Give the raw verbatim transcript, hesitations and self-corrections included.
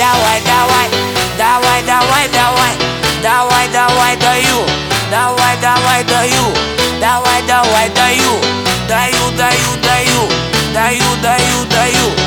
давай, давай, давай, давай, давай, давай, давай, даю, давай, давай, даю, давай, давай, даю, даю, даю, даю, даю, даю, даю.